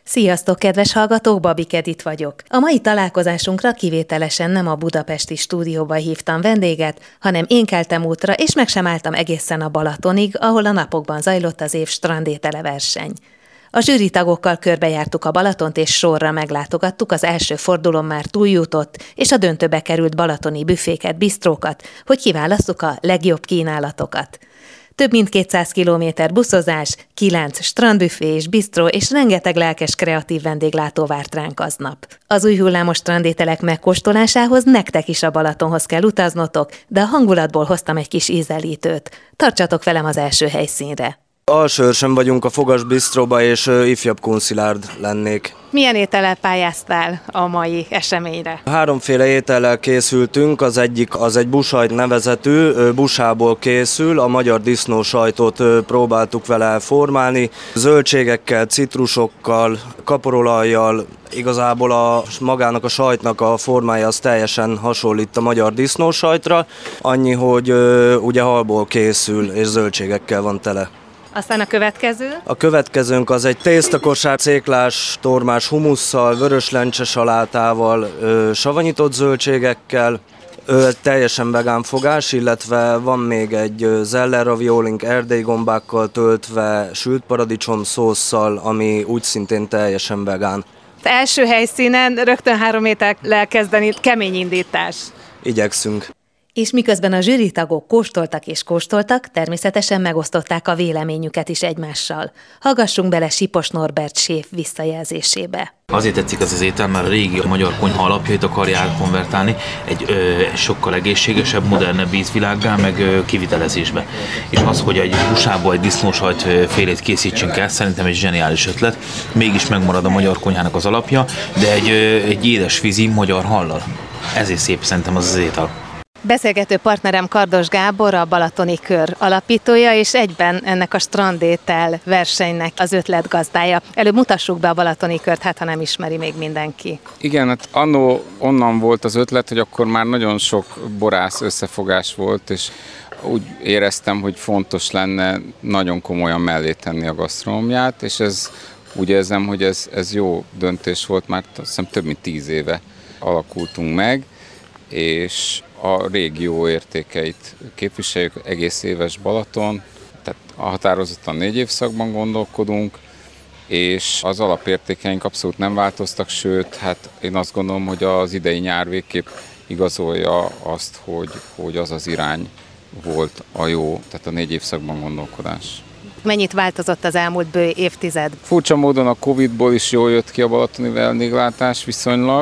Sziasztok, kedves hallgatók, Babik Edit vagyok. A mai találkozásunkra kivételesen nem a budapesti stúdióba hívtam vendéget, hanem én keltem útra, és meg sem álltam egészen a Balatonig, ahol a napokban zajlott az év strandétele verseny. A zsűritagokkal körbejártuk a Balatont, és sorra meglátogattuk az első fordulón már túljutott, és a döntőbe került balatoni büféket, bistrókat, hogy kiválasszuk a legjobb kínálatokat. Több mint 200 kilométer buszozás, 9 strandbüfé és bistró és rengeteg lelkes kreatív vendéglátó várt ránk aznap. Az új hullámos strandételek megkóstolásához nektek is a Balatonhoz kell utaznotok, de a hangulatból hoztam egy kis ízelítőt. Tartsatok velem az első helyszínre. Alsóőrsön vagyunk a Fogas Bistróba, és ifjabb Kunszilárd lennék. Milyen étellel pályáztál a mai eseményre? Háromféle étellel készültünk, az egyik az egy busajt nevezetű, busából készül, a magyar disznósajtot próbáltuk vele formálni, zöldségekkel, citrusokkal, kaporolajjal, igazából magának a sajtnak a formája az teljesen hasonlít a magyar disznósajtra, annyi, hogy ugye halból készül és zöldségekkel van tele. Aztán a következő? A következőnk az egy tésztakosár, céklás, tormás humusszal, vöröslencse salátával, savanyított zöldségekkel, teljesen vegán fogás, illetve van még egy zeller raviolink erdélygombákkal töltve, sült paradicsom szósszal, ami úgy szintén teljesen vegán. Az első helyszínen rögtön 3 étellel kezdeni, kemény indítás. Igyekszünk. És miközben a zsűritagok kóstoltak, természetesen megosztották a véleményüket is egymással. Hallgassunk bele Sipos Norbert séf visszajelzésébe. Azért tetszik az étel, mert a régi magyar konyha alapjait akarják konvertálni egy sokkal egészségesebb, modernebb ízvilággá, meg kivitelezésbe. És az, hogy egy busából egy disznósajt félét készítsünk el, szerintem egy zseniális ötlet. Mégis megmarad a magyar konyhának az alapja, de egy édesvízi magyar hallal. Ezért szép szerintem az étel. Beszélgető partnerem Kardos Gábor, a Balatoni Kör alapítója, és egyben ennek a strandétel versenynek az ötletgazdája. Előbb mutassuk be a Balatoni Kört, hát ha nem ismeri még mindenki. Igen, hát annó onnan volt az ötlet, hogy akkor már nagyon sok borász összefogás volt, és úgy éreztem, hogy fontos lenne nagyon komolyan mellé tenni a gasztronómiát, és úgy érzem, hogy ez jó döntés volt, már azt hiszem több mint 10 éve alakultunk meg, és a régió értékeit képviseljük, egész éves Balaton, tehát határozottan 4 évszakban gondolkodunk, és az alapértékeink abszolút nem változtak, sőt, hát én azt gondolom, hogy az idei nyár végképp igazolja azt, hogy az az irány volt a jó, tehát a 4 évszakban gondolkodás. Mennyit változott az elmúlt bő évtized? Furcsa módon a Covid-ból is jól jött ki a balatoni vendéglátás viszonylag,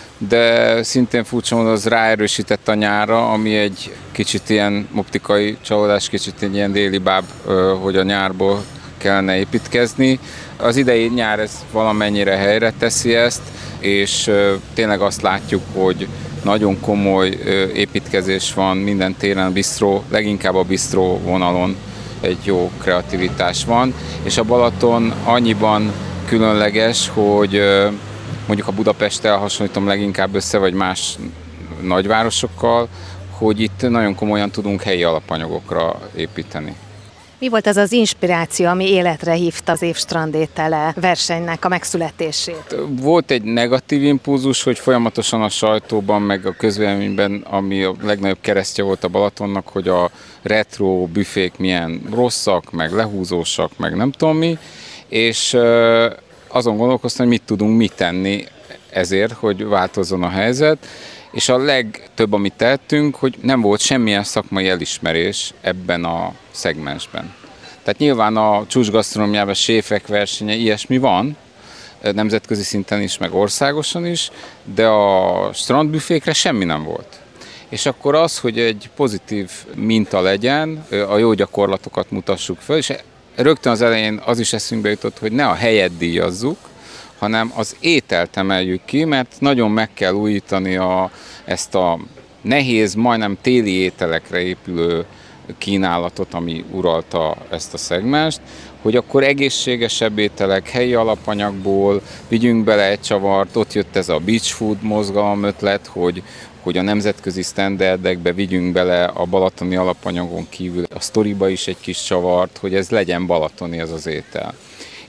de szintén furcsa módon az ráerősített a nyárra, ami egy kicsit ilyen optikai csalódás, kicsit egy ilyen déli báb, hogy a nyárból kellene építkezni. Az idei nyár ez valamennyire helyre teszi ezt, és tényleg azt látjuk, hogy nagyon komoly építkezés van minden téren, a bistró, leginkább a bistró vonalon egy jó kreativitás van, és a Balaton annyiban különleges, hogy mondjuk a Budapesttel hasonlítom leginkább össze, vagy más nagyvárosokkal, hogy itt nagyon komolyan tudunk helyi alapanyagokra építeni. Mi volt az az inspiráció, ami életre hívta az év strandétele versenynek a megszületését? Volt egy negatív impulzus, hogy folyamatosan a sajtóban, meg a közvéleményben, ami a legnagyobb keresztje volt a Balatonnak, hogy a retro büfék milyen rosszak, meg lehúzósak, meg nem tudom mi, és azon gondolkoztam, hogy mit tudunk tenni ezért, hogy változzon a helyzet, és a legtöbb, amit tettünk, hogy nem volt semmilyen szakmai elismerés ebben a szegmensben. Tehát nyilván a csúcsgasztronómiában séfek versenye, ilyesmi van, nemzetközi szinten is, meg országosan is, de a strandbüfékre semmi nem volt. És akkor az, hogy egy pozitív minta legyen, a jó gyakorlatokat mutassuk föl, és rögtön az elején az is eszünkbe jutott, hogy ne a helyet díjazzuk, hanem az ételt emeljük ki, mert nagyon meg kell újítani ezt a nehéz, majdnem téli ételekre épülő kínálatot, ami uralta ezt a szegmenst, hogy akkor egészségesebb ételek, helyi alapanyagból vigyünk bele egy csavart, ott jött ez a beach food mozgalom ötlet, hogy a nemzetközi sztenderdekbe vigyünk bele a balatoni alapanyagon kívül a sztoriba is egy kis csavart, hogy ez legyen balatoni ez az étel.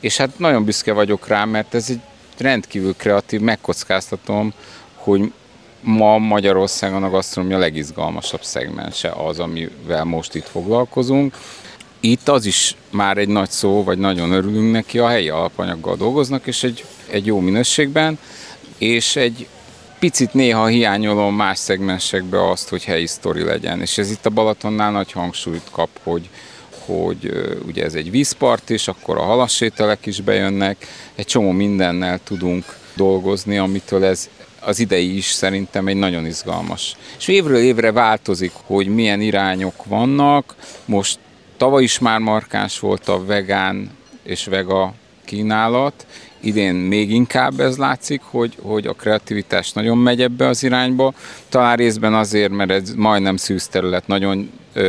És hát nagyon büszke vagyok rá, mert ez egy rendkívül kreatív, megkockáztatom, hogy ma Magyarországon a gasztronómia legizgalmasabb szegmense az, amivel most itt foglalkozunk. Itt az is már egy nagy szó, vagy nagyon örülünk neki, a helyi alapanyaggal dolgoznak, és egy jó minőségben, és egy picit néha hiányolom más szegmensekbe azt, hogy helyi sztori legyen. És ez itt a Balatonnál nagy hangsúlyt kap, hogy ugye ez egy vízpart is, akkor a halassételek is bejönnek, egy csomó mindennel tudunk dolgozni, amitől ez az idei is szerintem egy nagyon izgalmas. És évről évre változik, hogy milyen irányok vannak. Most tavaly is már markáns volt a vegán és vega kínálat. Idén még inkább ez látszik, hogy a kreativitás nagyon megy ebbe az irányba. Talán részben azért, mert ez majdnem szűz terület, nagyon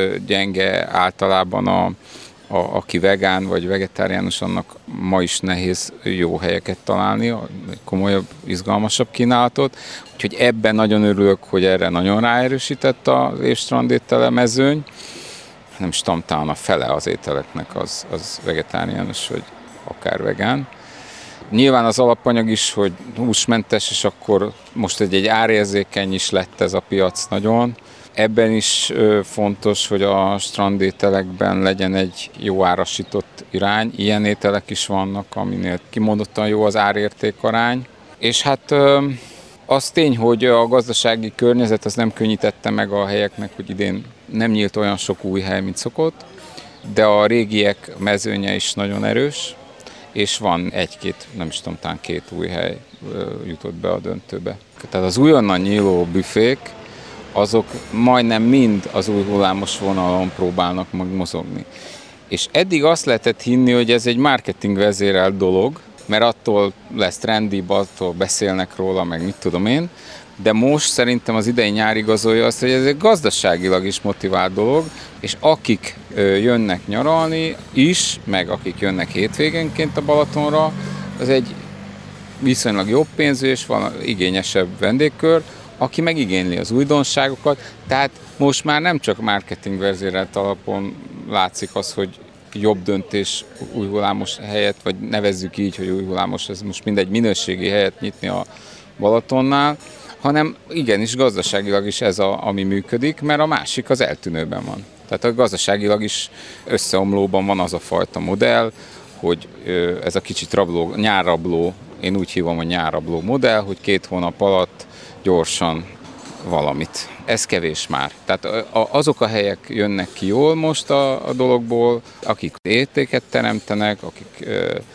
gyenge általában aki vegán vagy vegetáriánus, annak ma is nehéz jó helyeket találni, komolyabb, izgalmasabb kínálatot. Úgyhogy ebben nagyon örülök, hogy erre nagyon ráerősített az évstrandétele mezőny. Nem is tudom, talán a fele az ételeknek az vegetáriánus, vagy akár vegán. Nyilván az alapanyag is, hogy húsmentes, és akkor most egy árérzékeny is lett ez a piac nagyon. Ebben is fontos, hogy a strandételekben legyen egy jó árasított irány. Ilyen ételek is vannak, aminél kimondottan jó az árérték-arány. És hát az tény, hogy a gazdasági környezet az nem könnyítette meg a helyeknek, hogy idén nem nyílt olyan sok új hely, mint szokott, de a régiek mezőnye is nagyon erős, és van egy-két, nem is tudom, talán 2 új hely jutott be a döntőbe. Tehát az újonnan nyíló büfék, azok majdnem mind az új hullámos vonalon próbálnak meg mozogni. És eddig azt lehetett hinni, hogy ez egy marketing vezérelt dolog, mert attól lesz trendibb, attól beszélnek róla, meg mit tudom én, de most szerintem az idei nyár igazolja azt, hogy ez egy gazdaságilag is motivált dolog, és akik jönnek nyaralni is, meg akik jönnek hétvégenként a Balatonra, az egy viszonylag jobb pénzű és van igényesebb vendégkör, aki meg igényli az újdonságokat, tehát most már nem csak marketing vezérelt alapon látszik az, hogy jobb döntés új hullámos helyet, vagy nevezzük így, hogy új hullámos, ez most mindegy minőségi helyet nyitni a Balatonnál, hanem igenis gazdaságilag is ez ami működik, mert a másik az eltűnőben van. Tehát a gazdaságilag is összeomlóban van az a fajta modell, hogy ez a kicsit nyárrabló, én úgy hívom a nyárrabló modell, hogy 2 hónap alatt gyorsan valamit. Ez kevés már. Tehát azok a helyek jönnek ki jól most a dologból, akik értéket teremtenek, akik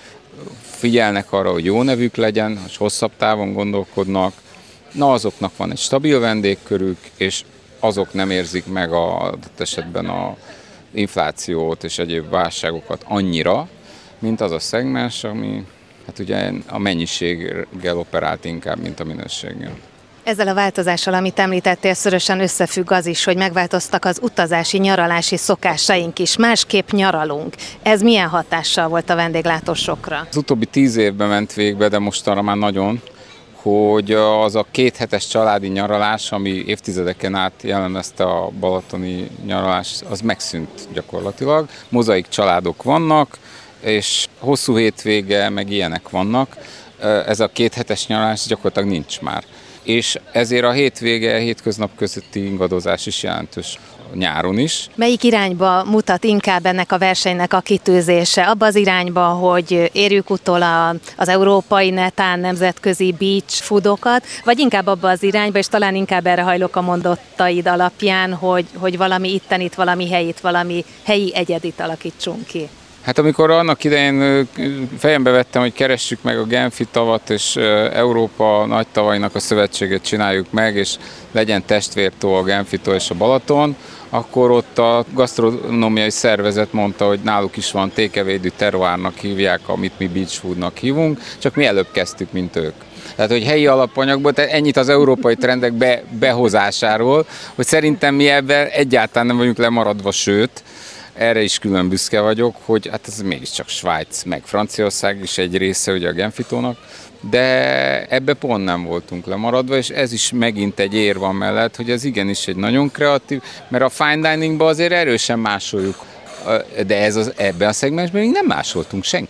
figyelnek arra, hogy jó nevük legyen, és hosszabb távon gondolkodnak, na azoknak van egy stabil vendégkörük, és azok nem érzik meg adott esetben a inflációt és egyéb válságokat annyira, mint az a szegmens, ami hát ugye a mennyiséggel operált inkább, mint a minőséggel. Ezzel a változással, amit említettél, szorosan összefügg az is, hogy megváltoztak az utazási, nyaralási szokásaink is. Másképp nyaralunk. Ez milyen hatással volt a vendéglátósokra? Az utóbbi 10 évben ment végbe, de mostanra már nagyon, hogy az a 2 hetes családi nyaralás, ami évtizedeken át jellemezte a balatoni nyaralást, az megszűnt gyakorlatilag. Mozaik családok vannak, és hosszú hétvége, meg ilyenek vannak. Ez a 2 hetes nyaralás gyakorlatilag nincs már. És ezért a hétköznap közötti ingadozás is jelentős nyáron is. Melyik irányba mutat inkább ennek a versenynek a kitűzése? Abba az irányba, hogy érjük utol az európai, netán nemzetközi beach foodokat, vagy inkább abba az irányba, és talán inkább erre hajlok a mondottaid alapján, hogy valami ittenit, valami helyit, valami helyi egyedit alakítsunk ki? Hát amikor annak idején fejembe vettem, hogy keressük meg a Genfi tavat, és Európa nagy tavainak a szövetségét csináljuk meg, és legyen testvértó a Genfi-tó és a Balaton, akkor ott a gasztronómiai szervezet mondta, hogy náluk is van tékevédű terroárnak hívják, amit mi beach foodnak hívunk, csak mi előbb kezdtük, mint ők. Tehát, hogy helyi alapanyagból, tehát ennyit az európai trendek behozásáról, hogy szerintem mi ebben egyáltalán nem vagyunk lemaradva, sőt, erre is külön büszke vagyok, hogy hát ez mégiscsak Svájc, meg Franciaország is egy része ugye a Genfi-tónak, de ebbe pont nem voltunk lemaradva, és ez is megint egy érv amellett, hogy ez igenis egy nagyon kreatív, mert a fine diningban azért erősen másoljuk, de ebben a szegmensben még nem másoltunk senkit.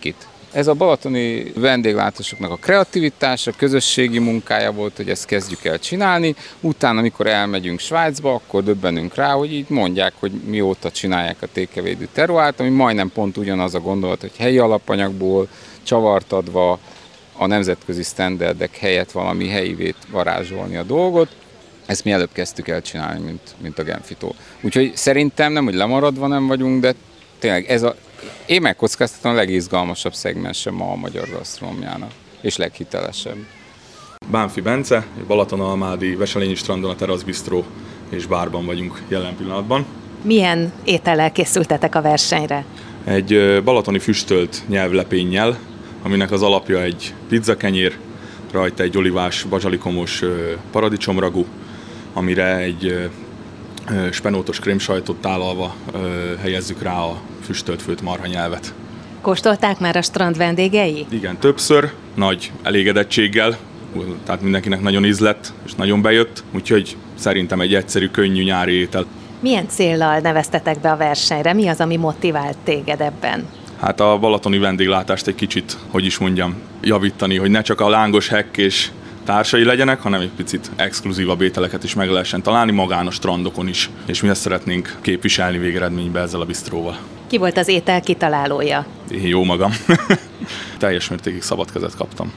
Ez a balatoni vendéglátósoknak a kreativitása, közösségi munkája volt, hogy ezt kezdjük el csinálni. Utána, amikor elmegyünk Svájcba, akkor döbbenünk rá, hogy így mondják, hogy mióta csinálják a tékevédő teruárt, ami majdnem pont ugyanaz a gondolat, hogy helyi alapanyagból csavart adva a nemzetközi sztenderdek helyett valami helyivét varázsolni a dolgot. Ezt mi előbb kezdtük el csinálni, mint a Genfitó. Úgyhogy szerintem nem, hogy lemaradva nem vagyunk, de tényleg én megkockáztatom a legizgalmasabb szegmense ma a magyar gasztronómiának, és leghitelesebb. Bánfi Bence, Balatonalmádi Veselényi strandon a Terasz Bistró és bárban vagyunk jelen pillanatban. Milyen étellel készültetek a versenyre? Egy balatoni füstölt nyelvlepénnyel, aminek az alapja egy pizzakenyér, rajta egy olivás, bazsalikomos paradicsomragú, amire egy spenótos krémsajtot tálalva helyezzük rá a füstölt főtt marhanyelvet. Kóstolták már a strand vendégei? Igen, többször, nagy elégedettséggel, tehát mindenkinek nagyon ízlett és nagyon bejött, úgyhogy szerintem egy egyszerű, könnyű nyári étel. Milyen céllal neveztetek be a versenyre? Mi az, ami motivált téged ebben? Hát a balatoni vendéglátást egy kicsit, javítani, hogy ne csak a lángos hekk és társai legyenek, hanem egy picit exkluzívabb ételeket is meg lehessen találni magán a strandokon is. És mi ezt szeretnénk képviselni végeredményben ezzel a bistróval. Ki volt az étel kitalálója? Én jó magam. Teljes mértékig szabad kezet kaptam.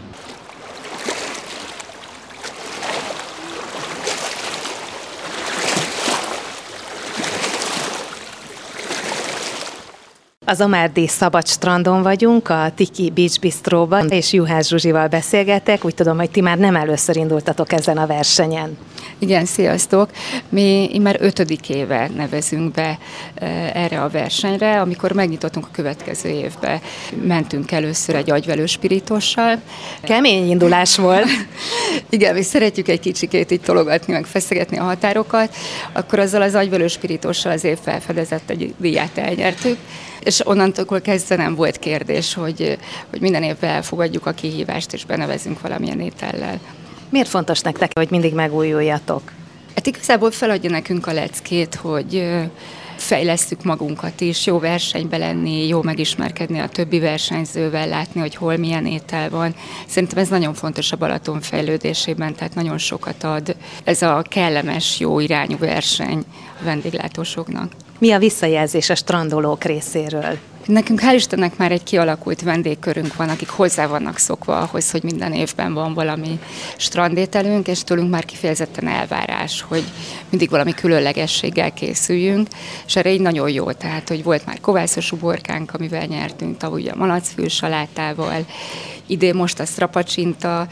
Az Amárdi Szabad strandon vagyunk, a Tiki Beach Bistróban, és Juhász Zsuzsival beszélgetek. Úgy tudom, hogy ti már nem először indultatok ezen a versenyen. Igen, sziasztok! Mi már 5. éve nevezünk be erre a versenyre. Amikor megnyitottunk a következő évbe, mentünk először egy agyvelő spiritossal. Kemény indulás volt. Igen, mi szeretjük egy kicsikét így tologatni, meg feszegetni a határokat. Akkor azzal az agyvelő spiritossal az év felfedezett egy díját elnyertük. És onnantól kezdve nem volt kérdés, hogy minden évben elfogadjuk a kihívást, és benevezünk valamilyen étellel. Miért fontos nektek, hogy mindig megújuljatok? Hát igazából feladja nekünk a leckét, hogy fejlesztjük magunkat is, jó versenybe lenni, jó megismerkedni a többi versenyzővel, látni, hogy hol milyen étel van. Szerintem ez nagyon fontos a Balaton fejlődésében, tehát nagyon sokat ad ez a kellemes, jó irányú verseny a vendéglátósoknak. Mi a visszajelzés a strandolók részéről? Nekünk hál' Istennek már egy kialakult vendégkörünk van, akik hozzá vannak szokva ahhoz, hogy minden évben van valami strandételünk, és tőlünk már kifejezetten elvárás, hogy mindig valami különlegességgel készüljünk, és erre így nagyon jó, tehát, hogy volt már kovászos uborkánk, amivel nyertünk, tavaly a malacfül salátával, idén most a strapacsinta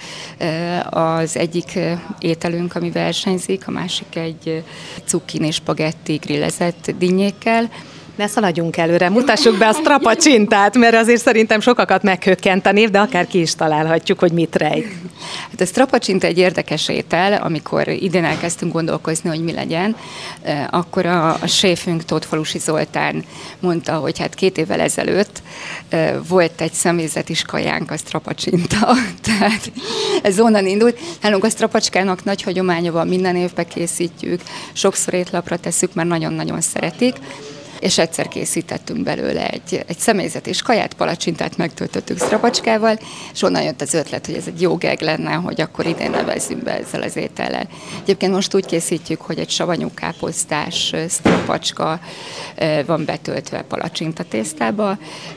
az egyik ételünk, ami versenyzik, a másik egy cukkini spagetti grillezett dinnyékkel. Ne szaladjunk előre, mutassuk be a strapacsintát, mert azért szerintem sokakat meghökkent a név, de akár ki is találhatjuk, hogy mit rejt. Hát a strapacsinta egy érdekes étel, amikor idén elkezdtünk gondolkozni, hogy mi legyen, akkor a séfünk Tóth Falusi Zoltán mondta, hogy hát 2 évvel ezelőtt volt egy személyzetis kajánk, a strapacsinta, tehát ez onnan indult. Nálunk a strapacskának nagy hagyománya van, minden évben készítjük, sokszor étlapra tesszük, mert nagyon-nagyon szeretik. És egyszer készítettünk belőle egy személyzetis kaját, palacsintát megtöltöttük strapacskával, és onnan jött az ötlet, hogy ez egy jó geg lenne, hogy akkor idén nevezzünk be ezzel az étellel. Egyébként most úgy készítjük, hogy egy savanyú káposztás strapacska van betöltve palacsinta tésztába,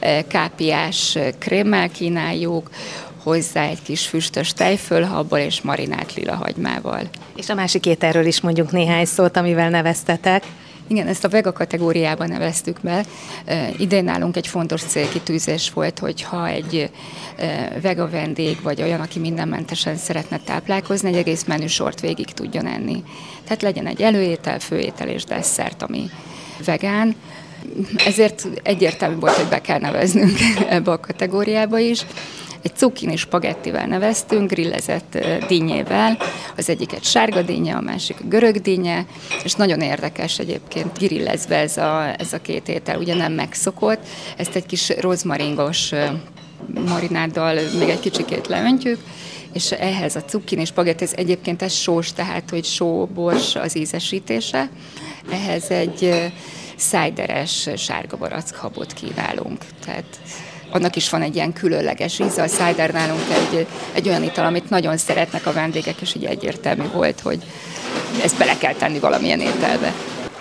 kápiás krémmel kínáljuk, hozzá egy kis füstös tejfölhabbal és marinált lilahagymával. És a másik ételről is mondjuk néhány szót, amivel neveztetek. Igen, ezt a vega kategóriában neveztük be. Idén nálunk egy fontos célkitűzés volt, hogy ha egy vega vendég, vagy olyan, aki mindenmentesen szeretne táplálkozni, egy egész menüsort végig tudjon enni. Tehát legyen egy előétel, főétel és desszert, ami vegán. Ezért egyértelmű volt, hogy be kell neveznünk ebbe a kategóriába is. Egy cukkini spagettivel neveztünk, grillezett dinnyével, az egyik egy sárga dinnye, a másik a görög dinnye, és nagyon érdekes egyébként grillezve ez a 2 étel, ugye nem megszokott, ezt egy kis rozmaringos marináddal még egy kicsikét leöntjük, és ehhez a cukkini spagetti, ez egyébként ez sós, tehát hogy sóbors az ízesítése, ehhez egy szájderes sárga barackhabot kínálunk, tehát annak is van egy ilyen különleges íze. A cider nálunk egy olyan ital, amit nagyon szeretnek a vendégek, és ugye egyértelmű volt, hogy ezt bele kell tenni valamilyen ételbe.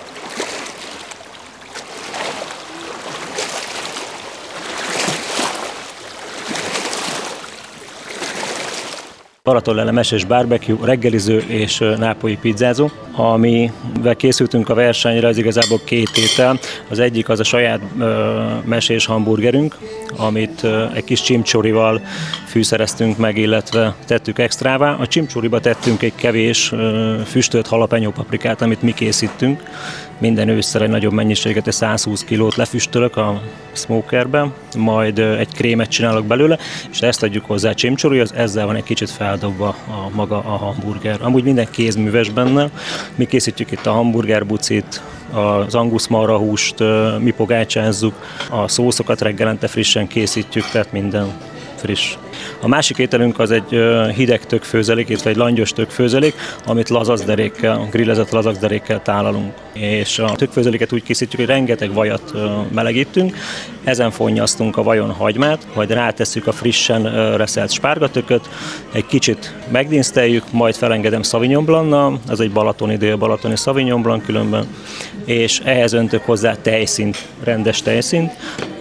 Balatonleles és barbecue, reggeliző és nápolyi pizzázó. Amivel készültünk a versenyre, az igazából 2 étel. Az egyik az a saját mesés hamburgerünk, amit egy kis csimcsorival fűszereztünk meg, illetve tettük extrává. A csimcsoriba tettünk egy kevés füstölt jalapeno paprikát, amit mi készítünk. Minden ősszel egy nagyobb mennyiséget, egy 120 kilót lefüstölök a smokerbe, majd egy krémet csinálok belőle, és ezt adjuk hozzá a csimcsorihoz, ezzel van egy kicsit feldobva maga a hamburger. Amúgy minden kézműves benne, mi készítjük itt a hamburgerbucit, az angus marhahúst, mi pogácsázzuk, a szószokat reggelente frissen készítjük, tehát minden friss. A másik ételünk az egy hideg tökfőzelék, illetve egy langyos tökfőzelék, amit lazacderékkel, grillezett lazacderékkel tálalunk. És a tökfőzeléket úgy készítjük, hogy rengeteg vajat melegítünk, ezen fonnyasztunk a vajon hagymát, majd rátesszük a frissen reszelt spárgatököt, egy kicsit megdinszteljük, majd felengedem Sauvignon Blanc-nal, az egy dél-balatoni Sauvignon Blanc különben, és ehhez öntök hozzá tejszínt, rendes tejszínt,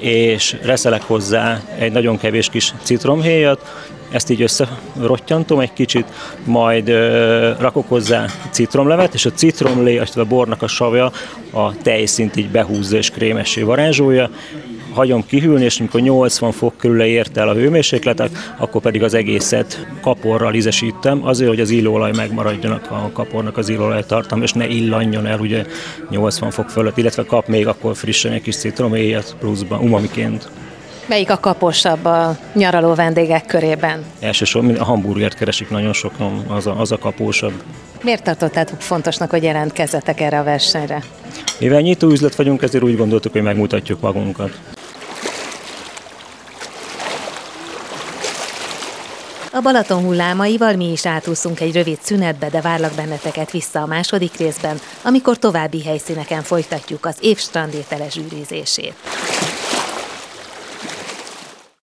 és reszelek hozzá egy nagyon kevés kis citromhéjat, ezt így összerottyantom egy kicsit, majd rakok hozzá citromlevet, és a citromlé, a bornak a savja a tejszínt így behúzza és krémessé varázsolja, hagyom kihűlni, és amikor 80 fok körül ért el a hőmérsékletek, akkor pedig az egészet kaporral ízesítem, azért, hogy az illóolaj megmaradjanak a kapornak az illóolajtartalma, és ne illanjon el ugye 80 fok fölött, illetve kap még akkor frissen egy kis citromhéjat pluszban, umamiként. Melyik a kaposabb a nyaraló vendégek körében? Elsősorban a hamburgert keresik nagyon sokan, az a kapósabb. Miért tartottátok fontosnak, hogy jelentkezzetek erre a versenyre? Mivel nyitó üzlet vagyunk, ezért úgy gondoltuk, hogy megmutatjuk magunkat. A Balaton hullámaival mi is átúszunk egy rövid szünetbe, de várlak benneteket vissza a második részben, amikor további helyszíneken folytatjuk az év strandétele zsűrizését.